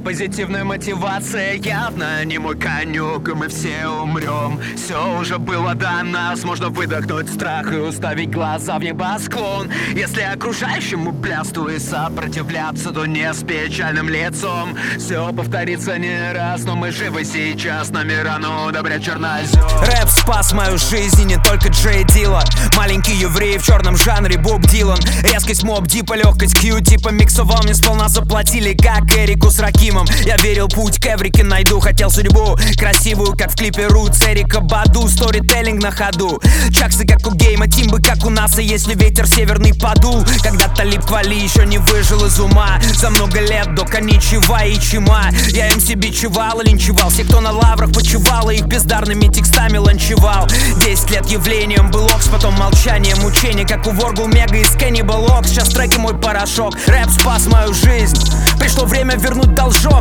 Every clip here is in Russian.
Позитивная мотивация явно не мой конек, и мы все умрем. Все уже было до нас, можно выдохнуть страх и уставить глаза в небосклон. Если окружающему плясту и сопротивляться, то не с печальным лицом. Все повторится не раз, но мы живы сейчас, нами рано удобрять чернозем. Рэп спас мою жизнь, и не только Джей Дила. Маленький еврей в черном жанре Боб Дилан. Резкость Моб Дипа, легкость Кью типа миксовал, мне сполна заплатили, как Эрику с Ракимом. Я верил, путь к Эврике найду, хотел судьбу красивую, как в клипе Рутс Эрика Баду. Сторителлинг на ходу, чаксы как у Гейма, тимбы как у НАСА. Если ветер северный подул, когда Талиб Квали еще не выжил из ума. За много лет до коничева и чима я им себе бичевал и линчевал всех, кто на лаврах почивал, и их бездарными текстами ланчевал. 10 лет явлением был Окс, потом молчание, мучение, как у Воргл Мега из Cannibal Ox. Сейчас треки мой порошок, рэп спас мою жизнь, пришло время вернуть должок.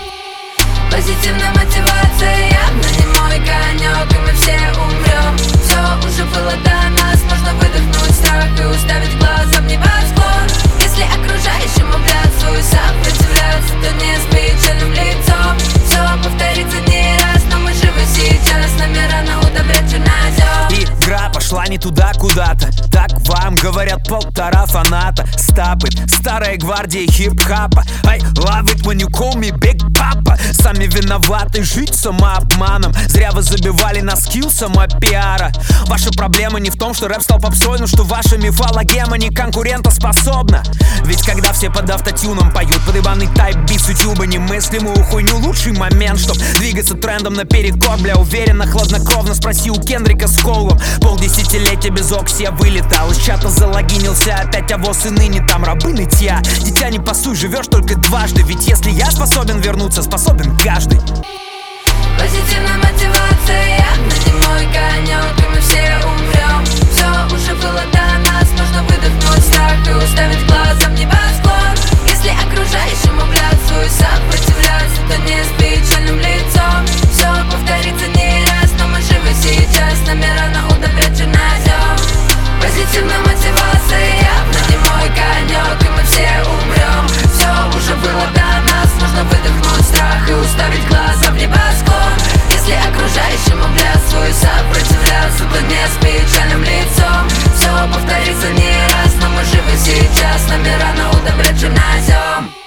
Позитивная мотивация явно не мой конек, и мы все умрем. Все уже было до нас, можно выдохнуть страх и уставить глаза в небосклон. Если окружающему плясу и сопротивляться, то не с печальным лицом. Все повторится не раз, но мы живы сейчас, нами рано удобрять чернозем. Игра пошла не туда куда-то, так вам говорят полтора фаната. Стапы, старая гвардия хип-хапа. I love it when you call me Big Papa. Сами виноваты, жить самообманом. Зря вы забивали на скилл самопиара. Ваша проблема не в том, что рэп стал попсой, но что ваша мифологема не конкурентоспособна. Ведь когда все под автотюном поют подъебанный тайп-бит с ютуба, немыслимую хуйню, лучший момент, чтоб двигаться трендом наперекор. Бля, уверенно, хладнокровно спроси у Кендрика с Коулом. Полдесятилетия без Окси я вылетал, из чата залогинился опять, а воз и ныне там рабы нытья. Дитя, не пасуй, живешь только дважды, ведь если я способен вернуться, способен каждый. Позитивная мотивация явно не мой конек, и мы все умрем. Все уже было до нас, можно выдохнуть страх и уставить глаза в небосклон. Если окружающему плясу и сопротивляться, то не с печальным лицом. Все повторится не раз, но мы живы сейчас, нами рано удобрять чернозем. Позитивная мотивация явно не мой конек, и мы все умрем. Все уже было до нас, можно выдохнуть страх и уставить глаза в небосклон. Если окружающему плясу и сопротивляться, то не с печальным лицом. Все повторится не раз, но мы живы сейчас, нами рано удобрять чернозем.